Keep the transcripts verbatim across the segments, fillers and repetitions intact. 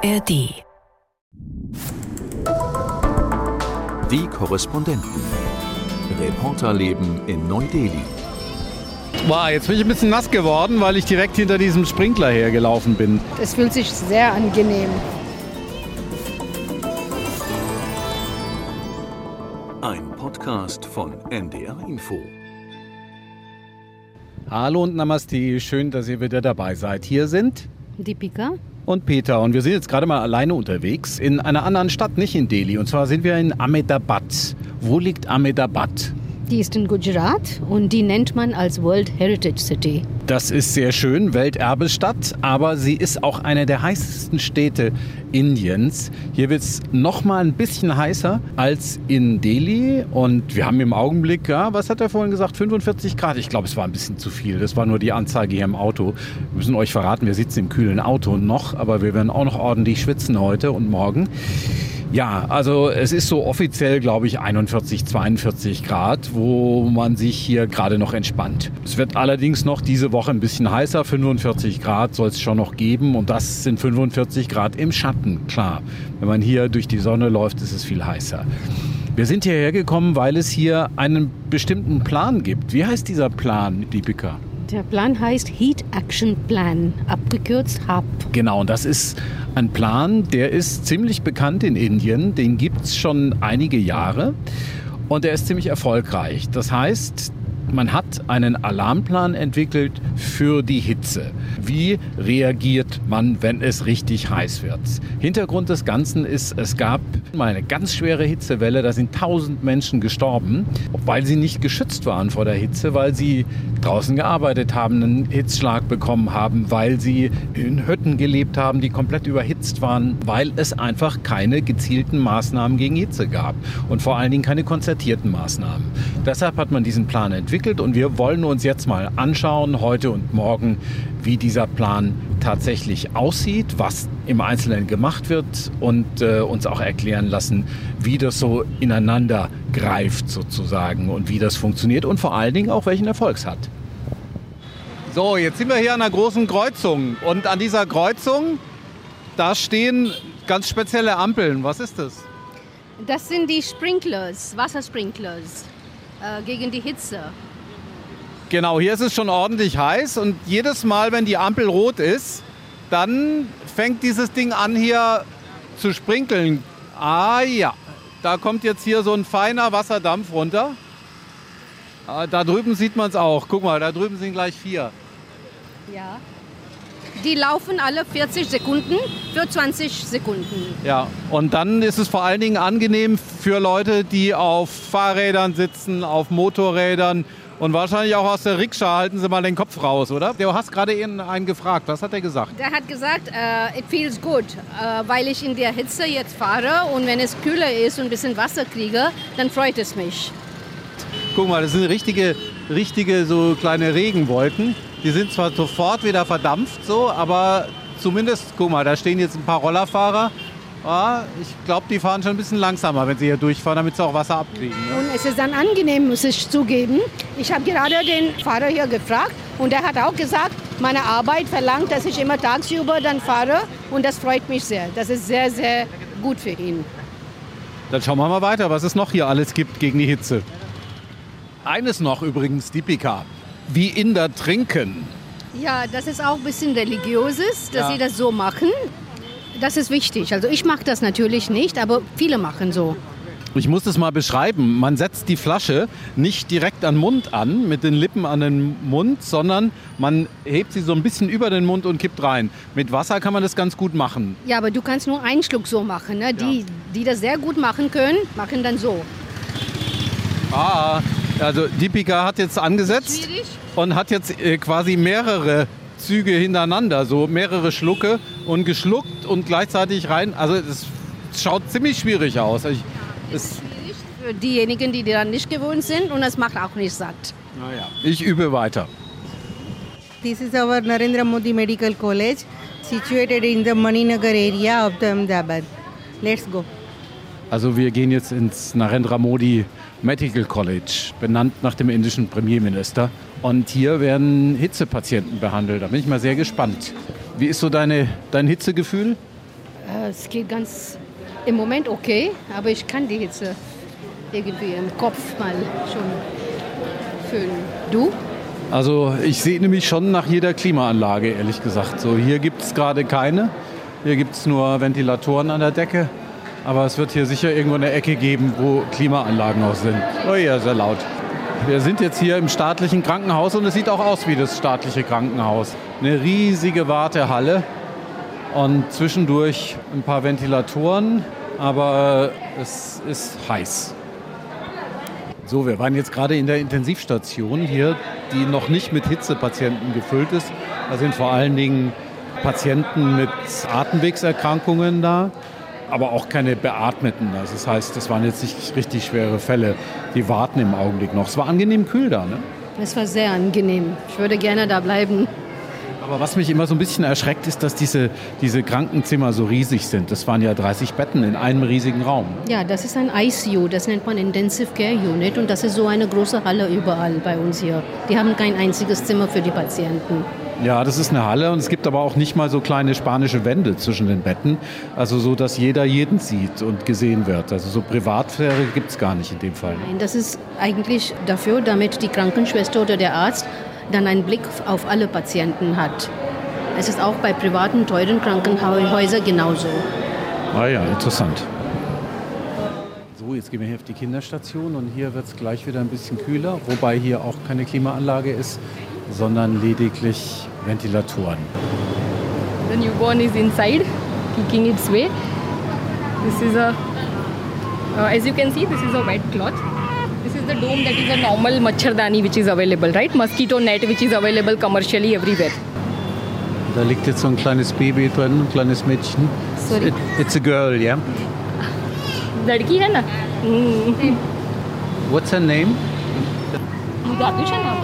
A R D. Die Korrespondenten. Reporterleben in Neu-Delhi. Wow, jetzt bin ich ein bisschen nass geworden, weil ich direkt hinter diesem Sprinkler hergelaufen bin. Es fühlt sich sehr angenehm. Ein Podcast von N D R Info. Hallo und Namaste, schön, dass ihr wieder dabei seid. Hier sind Deepika und Peter und wir sind jetzt gerade mal alleine unterwegs in einer anderen Stadt, nicht in Delhi. Und zwar sind wir in Ahmedabad. Wo liegt Ahmedabad? Die ist in Gujarat und die nennt man als World Heritage City. Das ist sehr schön, Welterbestadt, aber sie ist auch eine der heißesten Städte Indiens. Hier wird es noch mal ein bisschen heißer als in Delhi und wir haben im Augenblick, ja, was hat er vorhin gesagt, fünfundvierzig Grad? Ich glaube, es war ein bisschen zu viel. Das war nur die Anzeige hier im Auto. Wir müssen euch verraten, wir sitzen im kühlen Auto noch, aber wir werden auch noch ordentlich schwitzen heute und morgen. Ja, also es ist so offiziell, glaube ich, einundvierzig, zweiundvierzig Grad, wo man sich hier gerade noch entspannt. Es wird allerdings noch diese Woche ein bisschen heißer, fünfundvierzig Grad soll es schon noch geben und das sind fünfundvierzig Grad im Schatten, klar. Wenn man hier durch die Sonne läuft, ist es viel heißer. Wir sind hierher gekommen, weil es hier einen bestimmten Plan gibt. Wie heißt dieser Plan, Deepika? Der Plan heißt Heat Action Plan, abgekürzt H A P. Genau, und das ist ein Plan, der ist ziemlich bekannt in Indien. Den gibt es schon einige Jahre und der ist ziemlich erfolgreich. Das heißt, man hat einen Alarmplan entwickelt für die Hitze. Wie reagiert man, wenn es richtig heiß wird? Hintergrund des Ganzen ist, es gab mal eine ganz schwere Hitzewelle. Da sind tausend Menschen gestorben, weil sie nicht geschützt waren vor der Hitze, weil sie draußen gearbeitet haben, einen Hitzschlag bekommen haben, weil sie in Hütten gelebt haben, die komplett überhitzt waren, weil es einfach keine gezielten Maßnahmen gegen Hitze gab und vor allen Dingen keine konzertierten Maßnahmen. Deshalb hat man diesen Plan entwickelt und wir wollen uns jetzt mal anschauen, heute und morgen, wie dieser Plan tatsächlich aussieht, was im Einzelnen gemacht wird und äh, uns auch erklären lassen, wie das so ineinander greift sozusagen und wie das funktioniert und vor allen Dingen auch welchen Erfolg es hat. So, jetzt sind wir hier an einer großen Kreuzung und an dieser Kreuzung, da stehen ganz spezielle Ampeln. Was ist das? Das sind die Sprinklers, Wassersprinklers äh, gegen die Hitze. Genau, hier ist es schon ordentlich heiß und jedes Mal, wenn die Ampel rot ist, dann fängt dieses Ding an hier zu sprinkeln. Ah ja, da kommt jetzt hier so ein feiner Wasserdampf runter. Ah, da drüben sieht man es auch. Guck mal, da drüben sind gleich vier. Ja. Die laufen alle vierzig Sekunden für zwanzig Sekunden. Ja, und dann ist es vor allen Dingen angenehm für Leute, die auf Fahrrädern sitzen, auf Motorrädern. Und wahrscheinlich auch aus der Rikscha, halten Sie mal den Kopf raus, oder? Du hast gerade einen gefragt. Was hat er gesagt? Der hat gesagt, uh, it feels good, uh, weil ich in der Hitze jetzt fahre und wenn es kühler ist und ein bisschen Wasser kriege, dann freut es mich. Guck mal, das sind richtige, richtige so kleine Regenwolken. Die sind zwar sofort wieder verdampft, so, aber zumindest, guck mal, da stehen jetzt ein paar Rollerfahrer. Ja, ich glaube, die fahren schon ein bisschen langsamer, wenn sie hier durchfahren, damit sie auch Wasser abkriegen. Ne? Und es ist dann angenehm, muss ich zugeben. Ich habe gerade den Fahrer hier gefragt und er hat auch gesagt, meine Arbeit verlangt, dass ich immer tagsüber dann fahre und das freut mich sehr. Das ist sehr, sehr gut für ihn. Dann schauen wir mal weiter, was es noch hier alles gibt gegen die Hitze. Eines noch übrigens, Deepika, wie Inder trinken. Ja, das ist auch ein bisschen religiöses, dass Ja. sie das so machen. Das ist wichtig. Also ich mache das natürlich nicht, aber viele machen so. Ich muss das mal beschreiben. Man setzt die Flasche nicht direkt an den Mund an, mit den Lippen an den Mund, sondern man hebt sie so ein bisschen über den Mund und kippt rein. Mit Wasser kann man das ganz gut machen. Ja, aber du kannst nur einen Schluck so machen. Ne? Die, Ja. die das sehr gut machen können, machen dann so. Ah, also Deepika hat jetzt angesetzt Schwierig. und hat jetzt äh, quasi mehrere Züge hintereinander, so mehrere Schlucke und geschluckt und gleichzeitig rein. Also es schaut ziemlich schwierig aus. Ich, es, Schwierig für diejenigen, die daran nicht gewohnt sind und das macht auch nicht satt. naja, ich übe weiter. This is our Narendra Modi Medical College, situated in the Maninagar area of the Ahmedabad. Let's go. Also wir gehen jetzt ins Narendra Modi Medical College, benannt nach dem indischen Premierminister. Und hier werden Hitzepatienten behandelt. Da bin ich mal sehr gespannt. Wie ist so deine, dein Hitzegefühl? Äh, es geht ganz im Moment okay, aber ich kann die Hitze irgendwie im Kopf mal schon fühlen. Du? Also ich sehe nämlich schon nach jeder Klimaanlage, ehrlich gesagt. So, hier gibt es gerade keine. Hier gibt es nur Ventilatoren an der Decke. Aber es wird hier sicher irgendwo eine Ecke geben, wo Klimaanlagen auch sind. Oh ja, sehr laut. Wir sind jetzt hier im staatlichen Krankenhaus und es sieht auch aus wie das staatliche Krankenhaus. Eine riesige Wartehalle und zwischendurch ein paar Ventilatoren, aber es ist heiß. So, wir waren jetzt gerade in der Intensivstation hier, die noch nicht mit Hitzepatienten gefüllt ist. Da sind vor allen Dingen Patienten mit Atemwegserkrankungen da, aber auch keine Beatmeten. Also das heißt, das waren jetzt nicht richtig schwere Fälle. Die warten im Augenblick noch. Es war angenehm kühl da, ne? Es war sehr angenehm. Ich würde gerne da bleiben. Aber was mich immer so ein bisschen erschreckt, ist, dass diese, diese Krankenzimmer so riesig sind. Das waren ja dreißig Betten in einem riesigen Raum. Ja, das ist ein I C U, das nennt man Intensive Care Unit. Und das ist so eine große Halle überall bei uns hier. Die haben kein einziges Zimmer für die Patienten. Ja, das ist eine Halle und es gibt aber auch nicht mal so kleine spanische Wände zwischen den Betten. Also so, dass jeder jeden sieht und gesehen wird. Also so Privatsphäre gibt es gar nicht in dem Fall. Nein, das ist eigentlich dafür, damit die Krankenschwester oder der Arzt dann einen Blick auf alle Patienten hat. Es ist auch bei privaten, teuren Krankenhäusern genauso. Ah ja, interessant. So, jetzt gehen wir hier auf die Kinderstation und hier wird es gleich wieder ein bisschen kühler, wobei hier auch keine Klimaanlage ist, sondern lediglich Ventilatoren. The newborn is inside, kicking its way. This is a, uh, as you can see, this is a wet cloth. This is the dome that is a normal Machardani which is available, right? Mosquito net which is available commercially everywhere. Da liegt jetzt so ein kleines Baby drin, ein kleines Mädchen. Sorry? It, it's a girl, yeah? लड़की है ना? What's her name? दादू है ना?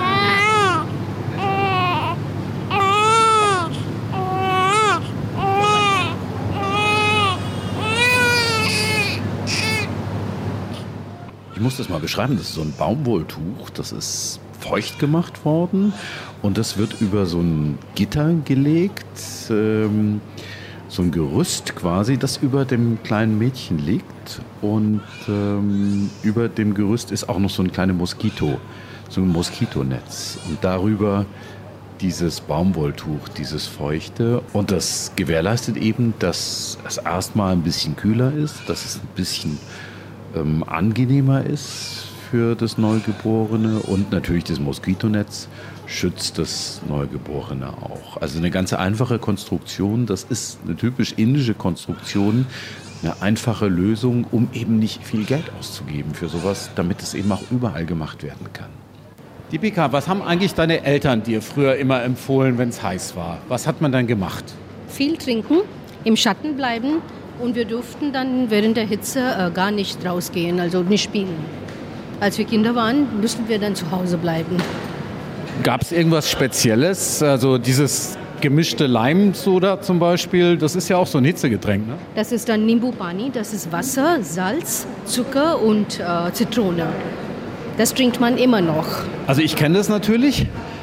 Ich muss das mal beschreiben, das ist so ein Baumwolltuch, das ist feucht gemacht worden und das wird über so ein Gitter gelegt, ähm, so ein Gerüst quasi, das über dem kleinen Mädchen liegt und ähm, über dem Gerüst ist auch noch so ein kleines Moskito, so ein Moskitonetz und darüber dieses Baumwolltuch, dieses Feuchte und das gewährleistet eben, dass es erstmal ein bisschen kühler ist, dass es ein bisschen ähm, angenehmer ist für das Neugeborene und natürlich das Moskitonetz schützt das Neugeborene auch. Also eine ganz einfache Konstruktion, das ist eine typisch indische Konstruktion, eine einfache Lösung, um eben nicht viel Geld auszugeben für sowas, damit es eben auch überall gemacht werden kann. Deepika, was haben eigentlich deine Eltern dir früher immer empfohlen, wenn es heiß war? Was hat man dann gemacht? Viel trinken, im Schatten bleiben und wir durften dann während der Hitze äh, gar nicht rausgehen, also nicht spielen. Als wir Kinder waren, mussten wir dann zu Hause bleiben. Gab es irgendwas Spezielles? Also dieses gemischte Leimsoda zum Beispiel, das ist ja auch so ein Hitzegetränk, ne? Das ist dann Nimbu Pani, das ist Wasser, Salz, Zucker und äh, Zitrone. Das trinkt man immer noch. Also ich kenne das natürlich,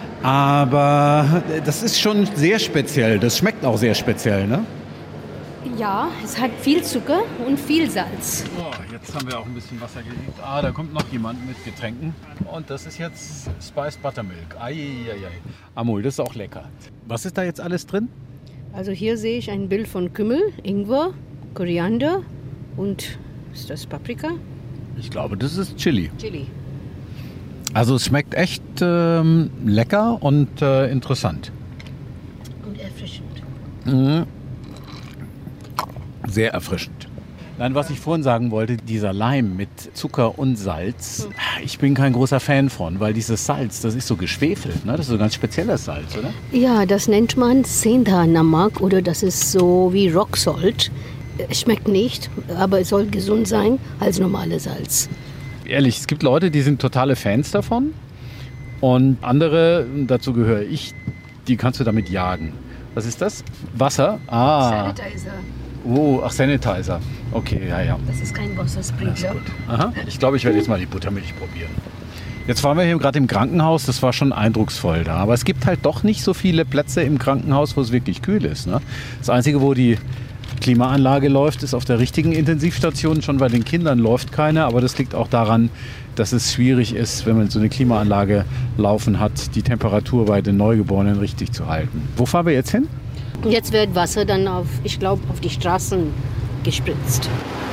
aber das ist schon sehr speziell. Das schmeckt auch sehr speziell, ne? Ja, es hat viel Zucker und viel Salz. Oh, jetzt haben wir auch ein bisschen Wasser gelegt. Ah, da kommt noch jemand mit Getränken. Und das ist jetzt Spiced Buttermilk. Eieiei. Amul, das ist auch lecker. Was ist da jetzt alles drin? Also hier sehe ich ein Bild von Kümmel, Ingwer, Koriander und ist das Paprika? Ich glaube, das ist Chili. Chili. Also es schmeckt echt ähm, lecker und äh, interessant. Und erfrischend. Mhm. Sehr erfrischend. Nein, was ich vorhin sagen wollte, dieser Leim mit Zucker und Salz, ich bin kein großer Fan von, weil dieses Salz, das ist so geschwefelt, ne? Das ist so ein ganz spezielles Salz, oder? Ja, das nennt man Sendha Namak oder das ist so wie Rock Salt. Es schmeckt nicht, aber es soll gesund sein als normales Salz. Ehrlich, es gibt Leute, die sind totale Fans davon und andere, dazu gehöre ich, die kannst du damit jagen. Was ist das? Wasser? Ah. Sanitizer. Oh, ach, Sanitizer. Okay, ja, ja. Das ist kein Wassersprinkler. Aha. Ich glaube, ich werde jetzt mal die Buttermilch probieren. Jetzt waren wir hier gerade im Krankenhaus, das war schon eindrucksvoll da. Aber es gibt halt doch nicht so viele Plätze im Krankenhaus, wo es wirklich kühl ist, ne? Das Einzige, wo die Klimaanlage läuft, ist auf der richtigen Intensivstation. Schon bei den Kindern läuft keine, aber das liegt auch daran, dass es schwierig ist, wenn man so eine Klimaanlage laufen hat, die Temperatur bei den Neugeborenen richtig zu halten. Wo fahren wir jetzt hin? Jetzt wird Wasser dann auf, ich glaube, auf die Straßen gespritzt.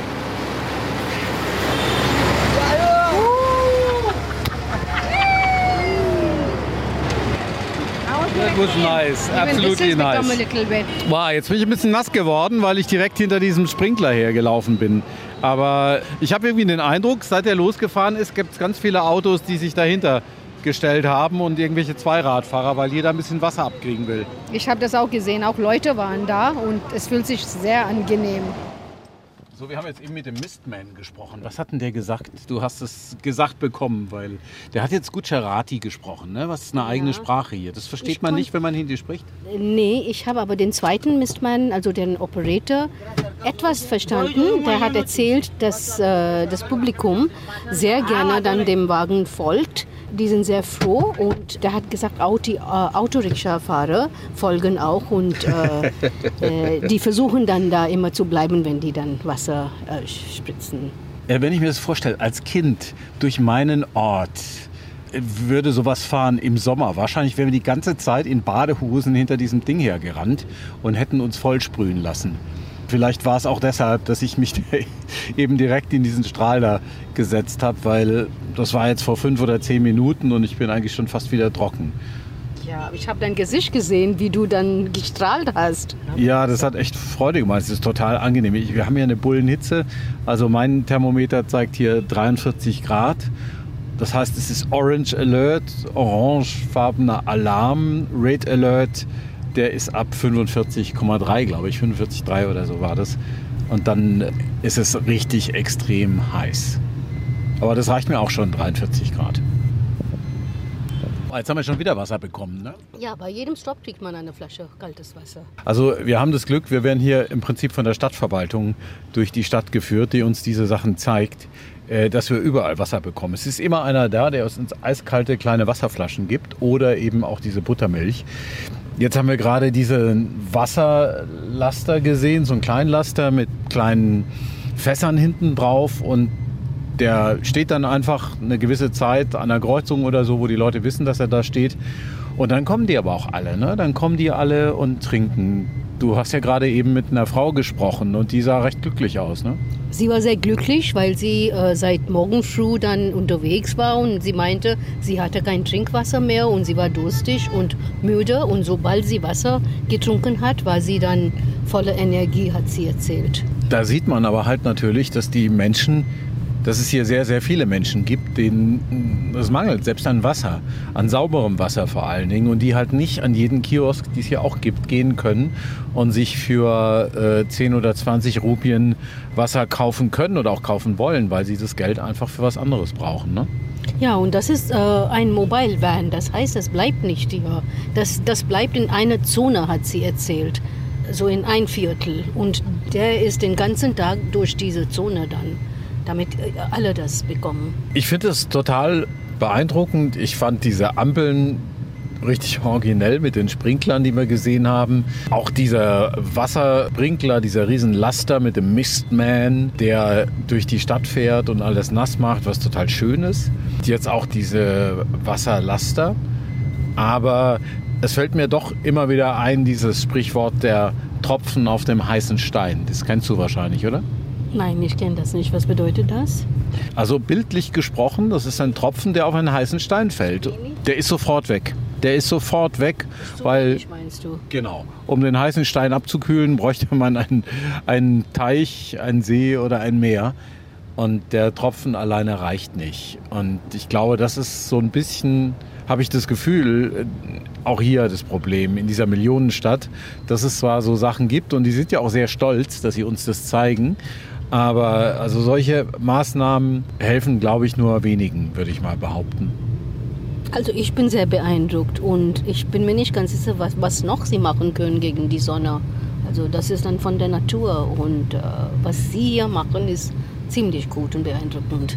That was nice, absolutely nice. Wow, jetzt bin ich ein bisschen nass geworden, weil ich direkt hinter diesem Sprinkler hergelaufen bin. Aber ich habe irgendwie den Eindruck, seit er losgefahren ist, gibt es ganz viele Autos, die sich dahinter gestellt haben und irgendwelche Zweiradfahrer, weil jeder ein bisschen Wasser abkriegen will. Ich habe das auch gesehen, auch Leute waren da und es fühlt sich sehr angenehm. So, wir haben jetzt eben mit dem Mistman gesprochen. Was hat denn der gesagt? Du hast es gesagt bekommen, weil der hat jetzt Gujarati gesprochen, ne? Was ist eine eigene ja. Sprache hier? Das versteht ich man nicht, wenn man Hindi spricht? Nee, ich habe aber den zweiten Mistman, also den Operator, etwas verstanden. Der hat erzählt, dass äh, das Publikum sehr gerne dann dem Wagen folgt. Die sind sehr froh und der hat gesagt, auch die äh, Autorikscha-Fahrer folgen auch und äh, äh, die versuchen dann da immer zu bleiben, wenn die dann Wasser äh, spritzen. Ja, wenn ich mir das vorstelle, als Kind durch meinen Ort würde sowas fahren im Sommer. Wahrscheinlich wären wir die ganze Zeit in Badehosen hinter diesem Ding hergerannt und hätten uns vollsprühen lassen. Vielleicht war es auch deshalb, dass ich mich eben direkt in diesen Strahl da gesetzt habe, weil das war jetzt vor fünf oder zehn Minuten und ich bin eigentlich schon fast wieder trocken. Ja, ich habe dein Gesicht gesehen, wie du dann gestrahlt hast. Ja, das hat echt Freude gemacht. Es ist total angenehm. Wir haben hier eine Bullenhitze. Also mein Thermometer zeigt hier dreiundvierzig Grad. Das heißt, es ist Orange Alert, orangefarbener Alarm, Red Alert. Der ist ab fünfundvierzig Komma drei, glaube ich, fünfundvierzig Komma drei oder so war das. Und dann ist es richtig extrem heiß. Aber das reicht mir auch schon, dreiundvierzig Grad. Jetzt haben wir schon wieder Wasser bekommen, ne? Ja, bei jedem Stopp kriegt man eine Flasche kaltes Wasser. Also wir haben das Glück, wir werden hier im Prinzip von der Stadtverwaltung durch die Stadt geführt, die uns diese Sachen zeigt, dass wir überall Wasser bekommen. Es ist immer einer da, der uns eiskalte kleine Wasserflaschen gibt oder eben auch diese Buttermilch. Jetzt haben wir gerade diesen Wasserlaster gesehen, so einen Kleinlaster mit kleinen Fässern hinten drauf und der steht dann einfach eine gewisse Zeit an der Kreuzung oder so, wo die Leute wissen, dass er da steht. Und dann kommen die aber auch alle, ne? Dann kommen die alle und trinken. Du hast ja gerade eben mit einer Frau gesprochen und die sah recht glücklich aus, ne? Sie war sehr glücklich, weil sie äh, seit morgen früh dann unterwegs war und sie meinte, sie hatte kein Trinkwasser mehr und sie war durstig und müde. Und sobald sie Wasser getrunken hat, war sie dann voller Energie, hat sie erzählt. Da sieht man aber halt natürlich, dass die Menschen, dass es hier sehr, sehr viele Menschen gibt, denen es mangelt, selbst an Wasser, an sauberem Wasser vor allen Dingen und die halt nicht an jeden Kiosk, die es hier auch gibt, gehen können und sich für äh, zehn oder zwanzig Rupien Wasser kaufen können oder auch kaufen wollen, weil sie das Geld einfach für was anderes brauchen, ne? Ja, und das ist äh, ein Mobile Van, das heißt, es bleibt nicht hier. Das, das bleibt in einer Zone, hat sie erzählt, so in ein Viertel und der ist den ganzen Tag durch diese Zone dann, damit alle das bekommen. Ich finde das total beeindruckend. Ich fand diese Ampeln richtig originell mit den Sprinklern, die wir gesehen haben. Auch dieser Wassersprinkler, dieser Riesenlaster mit dem Mistman, der durch die Stadt fährt und alles nass macht, was total schön ist. Jetzt auch diese Wasserlaster. Aber es fällt mir doch immer wieder ein, dieses Sprichwort der Tropfen auf dem heißen Stein. Das kennst du wahrscheinlich, oder? Nein, ich kenne das nicht. Was bedeutet das? Also bildlich gesprochen, das ist ein Tropfen, der auf einen heißen Stein fällt. Der ist sofort weg. Der ist sofort weg, so weil, wenig, meinst du? Genau, um den heißen Stein abzukühlen, bräuchte man einen, einen Teich, einen See oder ein Meer. Und der Tropfen alleine reicht nicht. Und ich glaube, das ist so ein bisschen, habe ich das Gefühl, auch hier das Problem in dieser Millionenstadt, dass es zwar so Sachen gibt und die sind ja auch sehr stolz, dass sie uns das zeigen. Aber also solche Maßnahmen helfen, glaube ich, nur wenigen, würde ich mal behaupten. Also ich bin sehr beeindruckt und ich bin mir nicht ganz sicher, was, was noch sie machen können gegen die Sonne. Also das ist dann von der Natur und äh, was sie hier machen, ist ziemlich gut und beeindruckend.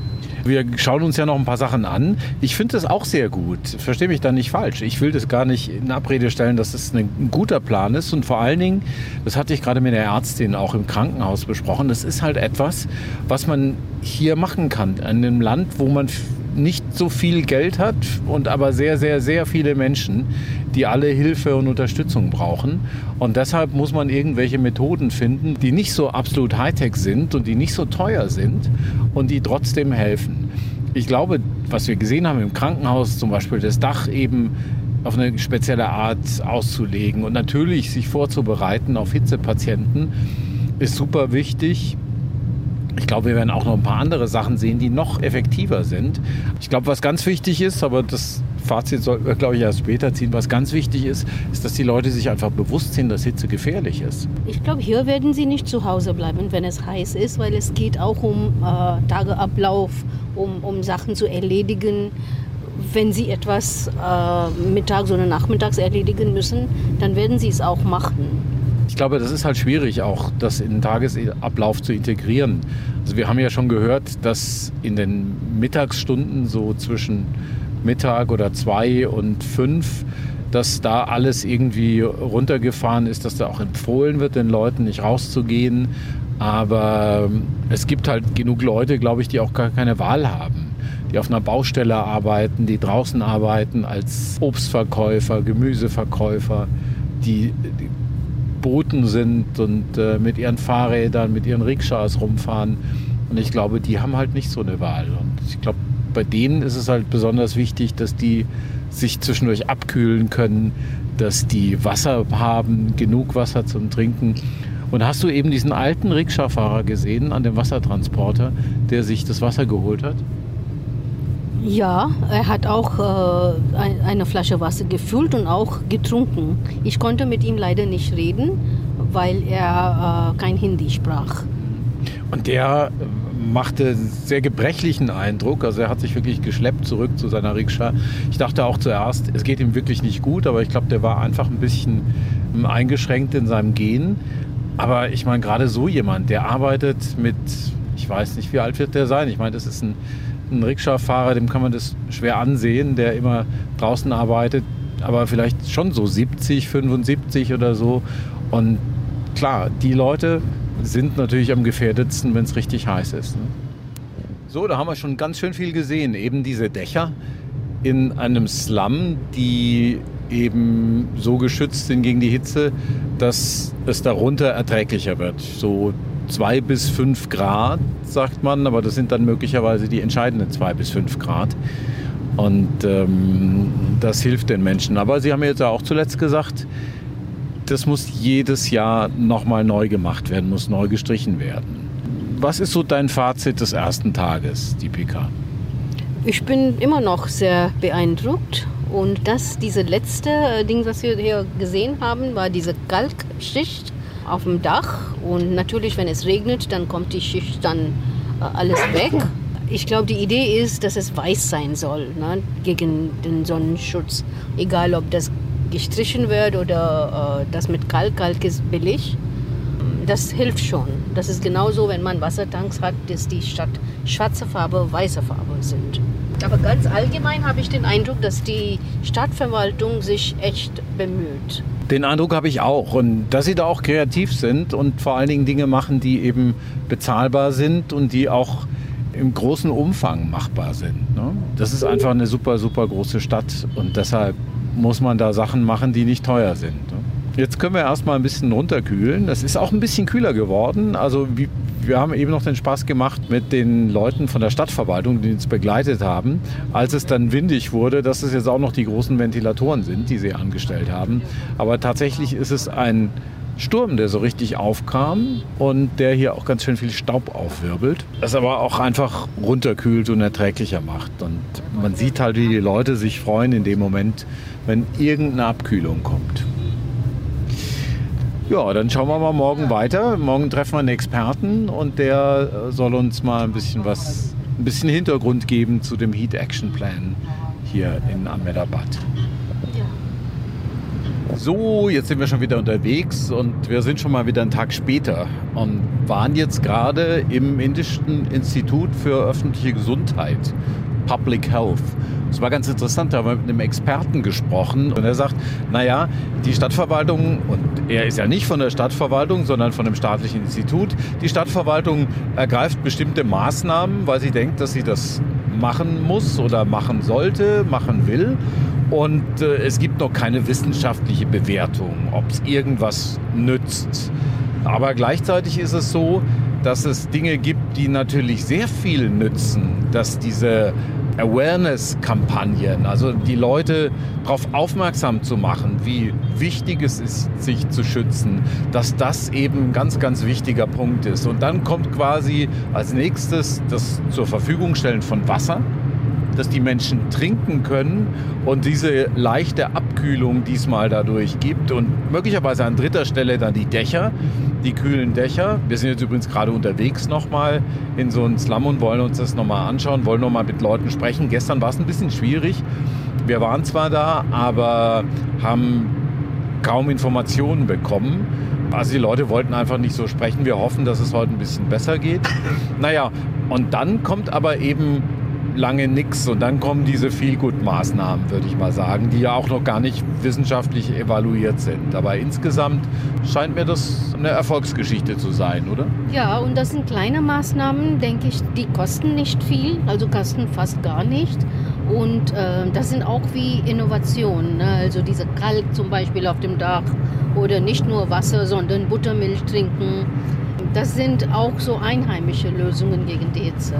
Wir schauen uns ja noch ein paar Sachen an. Ich finde das auch sehr gut. Verstehe mich da nicht falsch. Ich will das gar nicht in Abrede stellen, dass es ein guter Plan ist. Und vor allen Dingen, das hatte ich gerade mit der Ärztin auch im Krankenhaus besprochen, das ist halt etwas, was man hier machen kann. In einem Land, wo man nicht so viel Geld hat und aber sehr, sehr, sehr viele Menschen, die alle Hilfe und Unterstützung brauchen. Und deshalb muss man irgendwelche Methoden finden, die nicht so absolut Hightech sind und die nicht so teuer sind und die trotzdem helfen. Ich glaube, was wir gesehen haben im Krankenhaus, zum Beispiel das Dach eben auf eine spezielle Art auszulegen und natürlich sich vorzubereiten auf Hitzepatienten, ist super wichtig. Ich glaube, wir werden auch noch ein paar andere Sachen sehen, die noch effektiver sind. Ich glaube, was ganz wichtig ist, aber das Fazit sollten wir, glaube ich, erst später ziehen, was ganz wichtig ist, ist, dass die Leute sich einfach bewusst sind, dass Hitze gefährlich ist. Ich glaube, hier werden sie nicht zu Hause bleiben, wenn es heiß ist, weil es geht auch um äh, Tageablauf, um, um Sachen zu erledigen. Wenn sie etwas äh, mittags oder nachmittags erledigen müssen, dann werden sie es auch machen. Ich glaube, das ist halt schwierig, auch das in den Tagesablauf zu integrieren. Also wir haben ja schon gehört, dass in den Mittagsstunden so zwischen Mittag oder zwei und fünf, dass da alles irgendwie runtergefahren ist, dass da auch empfohlen wird, den Leuten nicht rauszugehen. Aber es gibt halt genug Leute, glaube ich, die auch gar keine Wahl haben. Die auf einer Baustelle arbeiten, die draußen arbeiten als Obstverkäufer, Gemüseverkäufer, die Boten sind und äh, mit ihren Fahrrädern, mit ihren Rikschas rumfahren. Und ich glaube, die haben halt nicht so eine Wahl. Und ich glaube, bei denen ist es halt besonders wichtig, dass die sich zwischendurch abkühlen können, dass die Wasser haben, genug Wasser zum Trinken. Und hast du eben diesen alten Rikscha-Fahrer gesehen an dem Wassertransporter, der sich das Wasser geholt hat? Ja, er hat auch äh, eine Flasche Wasser gefüllt und auch getrunken. Ich konnte mit ihm leider nicht reden, weil er äh, kein Hindi sprach. Und der machte einen sehr gebrechlichen Eindruck. Also er hat sich wirklich geschleppt zurück zu seiner Rikscha. Ich dachte auch zuerst, es geht ihm wirklich nicht gut, aber ich glaube, der war einfach ein bisschen eingeschränkt in seinem Gehen. Aber ich meine, gerade so jemand, der arbeitet mit, ich weiß nicht, wie alt wird der sein? Ich meine, das ist ein Ein Rikscha-Fahrer, dem kann man das schwer ansehen, der immer draußen arbeitet, aber vielleicht schon so siebzig, fünfundsiebzig oder so. Und klar, die Leute sind natürlich am gefährdetsten, wenn es richtig heiß ist. Ne? So, da haben wir schon ganz schön viel gesehen. Eben diese Dächer in einem Slum, die eben so geschützt sind gegen die Hitze, dass es darunter erträglicher wird. So zwei bis fünf Grad, sagt man, aber das sind dann möglicherweise die entscheidenden zwei bis fünf Grad. Und ähm, das hilft den Menschen. Aber Sie haben jetzt ja auch zuletzt gesagt, das muss jedes Jahr nochmal neu gemacht werden, muss neu gestrichen werden. Was ist so dein Fazit des ersten Tages, Deepika? Ich bin immer noch sehr beeindruckt. Und das, diese letzte Ding, was wir hier gesehen haben, war diese Kalkschicht auf dem Dach. Und natürlich, wenn es regnet, dann kommt die Schicht dann äh, alles weg. Ich glaube, die Idee ist, dass es weiß sein soll, ne, gegen den Sonnenschutz. Egal, ob das gestrichen wird oder äh, das mit Kalk, Kalk ist billig. Das hilft schon. Das ist genauso, wenn man Wassertanks hat, dass die statt schwarze Farbe weiße Farbe sind. Aber ganz allgemein habe ich den Eindruck, dass die Stadtverwaltung sich echt bemüht. Den Eindruck habe ich auch. Und dass sie da auch kreativ sind und vor allen Dingen Dinge machen, die eben bezahlbar sind und die auch im großen Umfang machbar sind. Ne? Das ist einfach eine super, super große Stadt und deshalb muss man da Sachen machen, die nicht teuer sind. Ne? Jetzt können wir erstmal ein bisschen runterkühlen. Es ist auch ein bisschen kühler geworden. Also wie, wir haben eben noch den Spaß gemacht mit den Leuten von der Stadtverwaltung, die uns begleitet haben, als es dann windig wurde, dass es jetzt auch noch die großen Ventilatoren sind, die sie angestellt haben. Aber tatsächlich ist es ein Sturm, der so richtig aufkam und der hier auch ganz schön viel Staub aufwirbelt, das aber auch einfach runterkühlt und erträglicher macht. Und man sieht halt, wie die Leute sich freuen in dem Moment, wenn irgendeine Abkühlung kommt. Ja, dann schauen wir mal morgen weiter. Morgen treffen wir einen Experten und der soll uns mal ein bisschen was, ein bisschen Hintergrund geben zu dem Heat Action Plan hier in Ahmedabad. Ja. So, jetzt sind wir schon wieder unterwegs und wir sind schon mal wieder einen Tag später und waren jetzt gerade im Indischen Institut für öffentliche Gesundheit, Public Health. Das war ganz interessant, da haben wir mit einem Experten gesprochen und er sagt, naja, die Stadtverwaltung, und er ist ja nicht von der Stadtverwaltung, sondern von einem staatlichen Institut, die Stadtverwaltung ergreift bestimmte Maßnahmen, weil sie denkt, dass sie das machen muss oder machen sollte, machen will. Und äh, es gibt noch keine wissenschaftliche Bewertung, ob es irgendwas nützt. Aber gleichzeitig ist es so, dass es Dinge gibt, die natürlich sehr viel nützen, dass diese Awareness-Kampagnen, also die Leute darauf aufmerksam zu machen, wie wichtig es ist, sich zu schützen, dass das eben ein ganz, ganz wichtiger Punkt ist. Und dann kommt quasi als nächstes das zur Verfügung stellen von Wasser, dass die Menschen trinken können und diese leichte Abkühlung diesmal dadurch gibt. Und möglicherweise an dritter Stelle dann die Dächer, die kühlen Dächer. Wir sind jetzt übrigens gerade unterwegs nochmal in so einen Slum und wollen uns das nochmal anschauen, wollen nochmal mit Leuten sprechen. Gestern war es ein bisschen schwierig. Wir waren zwar da, aber haben kaum Informationen bekommen. Also die Leute wollten einfach nicht so sprechen. Wir hoffen, dass es heute ein bisschen besser geht. Naja, und dann kommt aber eben lange nichts und dann kommen diese Feel-Good-Maßnahmen, würde ich mal sagen, die ja auch noch gar nicht wissenschaftlich evaluiert sind. Aber insgesamt scheint mir das eine Erfolgsgeschichte zu sein, oder? Ja, und das sind kleine Maßnahmen, denke ich, die kosten nicht viel, also kosten fast gar nicht. Und äh, das sind auch wie Innovationen, ne? Also diese Kalk zum Beispiel auf dem Dach oder nicht nur Wasser, sondern Buttermilch trinken. Das sind auch so einheimische Lösungen gegen die Hitze.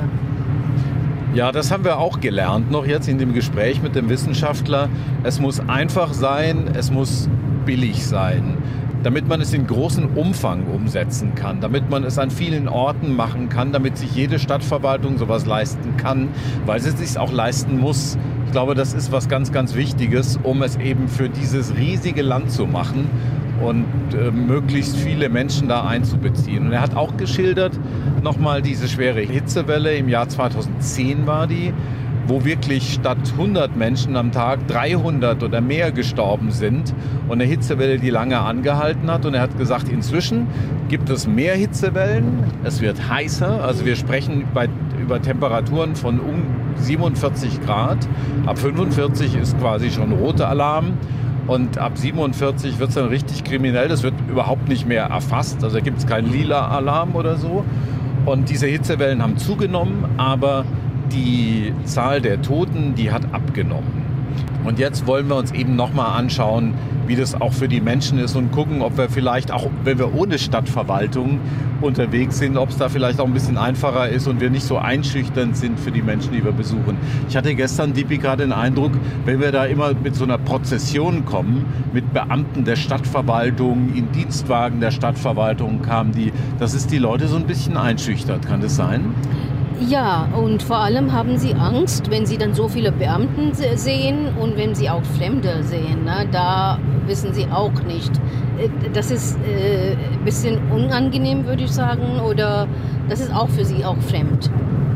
Ja, das haben wir auch gelernt noch jetzt in dem Gespräch mit dem Wissenschaftler. Es muss einfach sein, es muss billig sein, damit man es in großem Umfang umsetzen kann, damit man es an vielen Orten machen kann, damit sich jede Stadtverwaltung sowas leisten kann, weil sie es sich auch leisten muss. Ich glaube, das ist was ganz, ganz Wichtiges, um es eben für dieses riesige Land zu machen und äh, möglichst viele Menschen da einzubeziehen. Und er hat auch geschildert, nochmal diese schwere Hitzewelle, im Jahr zweitausendzehn war die, wo wirklich statt hundert Menschen am Tag dreihundert oder mehr gestorben sind und eine Hitzewelle, die lange angehalten hat. Und er hat gesagt, inzwischen gibt es mehr Hitzewellen, es wird heißer, also wir sprechen bei, über Temperaturen von um siebenundvierzig Grad, ab fünfundvierzig ist quasi schon roter Alarm. Und ab siebenundvierzig wird es dann richtig kriminell. Das wird überhaupt nicht mehr erfasst. Also da gibt es keinen lila Alarm oder so. Und diese Hitzewellen haben zugenommen, aber die Zahl der Toten, die hat abgenommen. Und jetzt wollen wir uns eben nochmal anschauen, wie das auch für die Menschen ist und gucken, ob wir vielleicht auch, wenn wir ohne Stadtverwaltung unterwegs sind, ob es da vielleicht auch ein bisschen einfacher ist und wir nicht so einschüchternd sind für die Menschen, die wir besuchen. Ich hatte gestern, Deepika, den Eindruck, wenn wir da immer mit so einer Prozession kommen, mit Beamten der Stadtverwaltung, in Dienstwagen der Stadtverwaltung kamen die, das ist die Leute so ein bisschen einschüchtert. Kann das sein? Ja, und vor allem haben sie Angst, wenn sie dann so viele Beamten sehen und wenn sie auch Fremde sehen. Ne? Da wissen sie auch nicht. Das ist äh, ein bisschen unangenehm, würde ich sagen, oder das ist auch für sie auch fremd.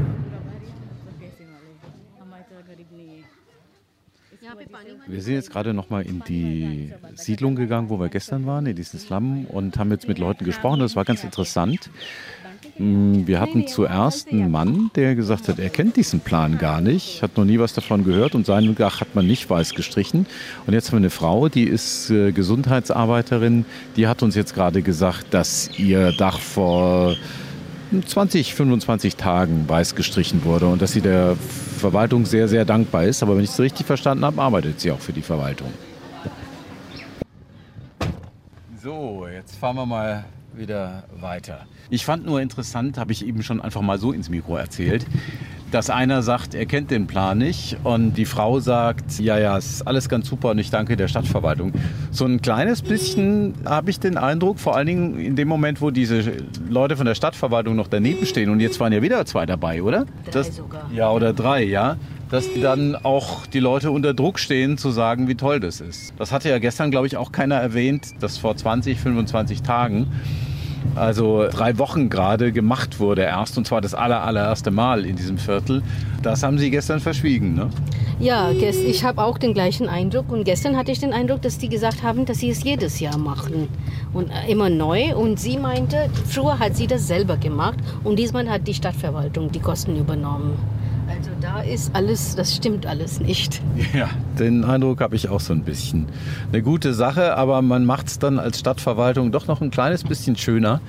Wir sind jetzt gerade noch mal in die Siedlung gegangen, wo wir gestern waren, in diesen Slum, und haben jetzt mit Leuten gesprochen. Das war ganz interessant. Wir hatten zuerst einen Mann, der gesagt hat, er kennt diesen Plan gar nicht, hat noch nie was davon gehört und sein Dach hat man nicht weiß gestrichen. Und jetzt haben wir eine Frau, die ist äh, Gesundheitsarbeiterin, die hat uns jetzt gerade gesagt, dass ihr Dach vor zwanzig, fünfundzwanzig Tagen weiß gestrichen wurde und dass sie der Verwaltung sehr, sehr dankbar ist. Aber wenn ich es richtig verstanden habe, arbeitet sie auch für die Verwaltung. So, jetzt fahren wir mal wieder weiter. Ich fand nur interessant, habe ich eben schon einfach mal so ins Mikro erzählt, dass einer sagt, er kennt den Plan nicht und die Frau sagt, ja, ja, ist alles ganz super und ich danke der Stadtverwaltung. So ein kleines bisschen habe ich den Eindruck, vor allen Dingen in dem Moment, wo diese Leute von der Stadtverwaltung noch daneben stehen und jetzt waren ja wieder zwei dabei, oder? Drei das, sogar. Ja, oder drei, ja. Dass dann auch die Leute unter Druck stehen, zu sagen, wie toll das ist. Das hatte ja gestern, glaube ich, auch keiner erwähnt, dass vor zwanzig, fünfundzwanzig Tagen also drei Wochen gerade gemacht wurde erst, und zwar das aller, allererste Mal in diesem Viertel. Das haben Sie gestern verschwiegen, ne? Ja, ich habe auch den gleichen Eindruck. Und gestern hatte ich den Eindruck, dass die gesagt haben, dass sie es jedes Jahr machen. Und immer neu. Und sie meinte, früher hat sie das selber gemacht. Und diesmal hat die Stadtverwaltung die Kosten übernommen. Also da ist alles, das stimmt alles nicht. Ja, den Eindruck habe ich auch so ein bisschen. Eine gute Sache, aber man macht es dann als Stadtverwaltung doch noch ein kleines bisschen schöner,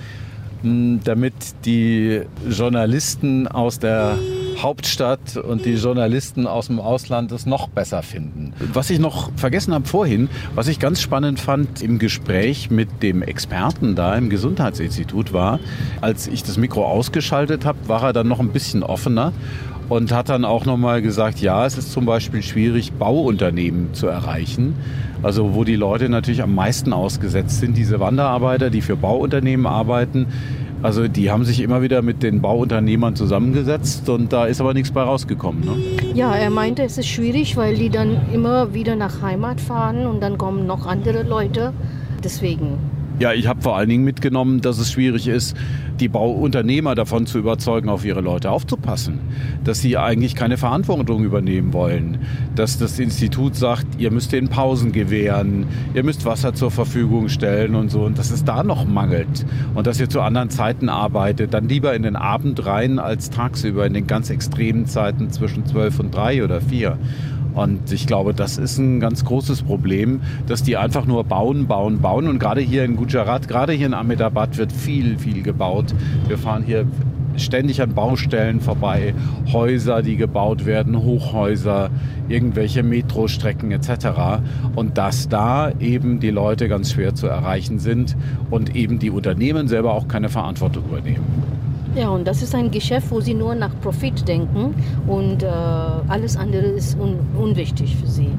damit die Journalisten aus der Hauptstadt und die Journalisten aus dem Ausland es noch besser finden. Was ich noch vergessen habe vorhin, was ich ganz spannend fand im Gespräch mit dem Experten da im Gesundheitsinstitut war, als ich das Mikro ausgeschaltet habe, war er dann noch ein bisschen offener und hat dann auch nochmal gesagt, ja, es ist zum Beispiel schwierig, Bauunternehmen zu erreichen. Also wo die Leute natürlich am meisten ausgesetzt sind, diese Wanderarbeiter, die für Bauunternehmen arbeiten. Also die haben sich immer wieder mit den Bauunternehmern zusammengesetzt und da ist aber nichts bei rausgekommen, ne? Ja, er meinte, es ist schwierig, weil die dann immer wieder nach Heimat fahren und dann kommen noch andere Leute. Deswegen. Ja, ich habe vor allen Dingen mitgenommen, dass es schwierig ist, die Bauunternehmer davon zu überzeugen, auf ihre Leute aufzupassen. Dass sie eigentlich keine Verantwortung übernehmen wollen. Dass das Institut sagt, ihr müsst den Pausen gewähren, ihr müsst Wasser zur Verfügung stellen und so. Und dass es da noch mangelt. Und dass ihr zu anderen Zeiten arbeitet, dann lieber in den Abend rein als tagsüber in den ganz extremen Zeiten zwischen zwölf und drei oder vier. Und ich glaube, das ist ein ganz großes Problem, dass die einfach nur bauen, bauen, bauen. Und gerade hier in Gujarat, gerade hier in Ahmedabad wird viel, viel gebaut. Wir fahren hier ständig an Baustellen vorbei, Häuser, die gebaut werden, Hochhäuser, irgendwelche Metrostrecken et cetera. Und dass da eben die Leute ganz schwer zu erreichen sind und eben die Unternehmen selber auch keine Verantwortung übernehmen. Ja, und das ist ein Geschäft, wo sie nur nach Profit denken und äh, alles andere ist un- unwichtig für sie.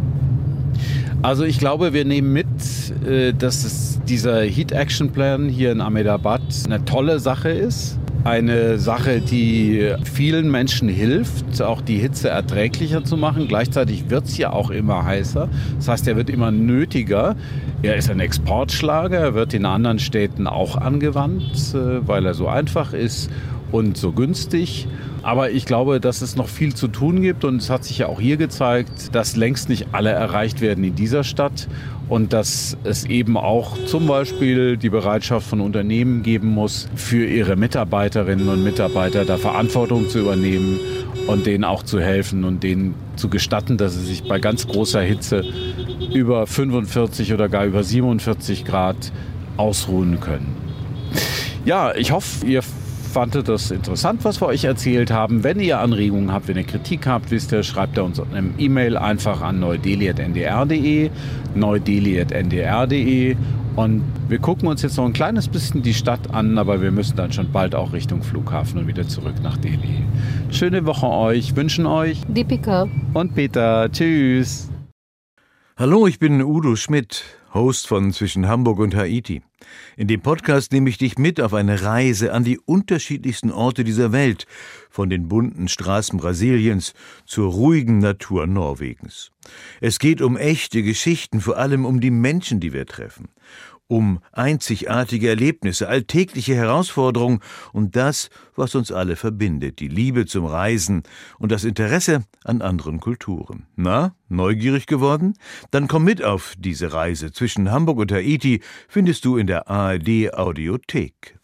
Also ich glaube, wir nehmen mit, äh, dass es dieser Heat Action Plan hier in Ahmedabad eine tolle Sache ist. Eine Sache, die vielen Menschen hilft, auch die Hitze erträglicher zu machen. Gleichzeitig wird es ja auch immer heißer. Das heißt, er wird immer nötiger. Er ist ein Exportschlager, er wird in anderen Städten auch angewandt, weil er so einfach ist und so günstig. Aber ich glaube, dass es noch viel zu tun gibt und es hat sich ja auch hier gezeigt, dass längst nicht alle erreicht werden in dieser Stadt und dass es eben auch zum Beispiel die Bereitschaft von Unternehmen geben muss, für ihre Mitarbeiterinnen und Mitarbeiter da Verantwortung zu übernehmen und denen auch zu helfen und denen zu gestatten, dass sie sich bei ganz großer Hitze über fünfundvierzig oder gar über siebenundvierzig Grad ausruhen können. Ja, ich hoffe, ihr fandet das interessant, was wir euch erzählt haben. Wenn ihr Anregungen habt, wenn ihr Kritik habt, wisst ihr, schreibt ihr uns eine E-Mail einfach an neu-delhi at n d r punkt d e, neu-delhi at n d r punkt d e und wir gucken uns jetzt noch ein kleines bisschen die Stadt an, aber wir müssen dann schon bald auch Richtung Flughafen und wieder zurück nach Delhi. Schöne Woche euch, wünschen euch Deepika und Peter. Tschüss. Hallo, ich bin Udo Schmidt, Host von Zwischen Hamburg und Haiti. In dem Podcast nehme ich dich mit auf eine Reise an die unterschiedlichsten Orte dieser Welt, von den bunten Straßen Brasiliens zur ruhigen Natur Norwegens. Es geht um echte Geschichten, vor allem um die Menschen, die wir treffen, um einzigartige Erlebnisse, alltägliche Herausforderungen und das, was uns alle verbindet, die Liebe zum Reisen und das Interesse an anderen Kulturen. Na, neugierig geworden? Dann komm mit auf diese Reise. Zwischen Hamburg und Haiti findest du in der A R D Audiothek.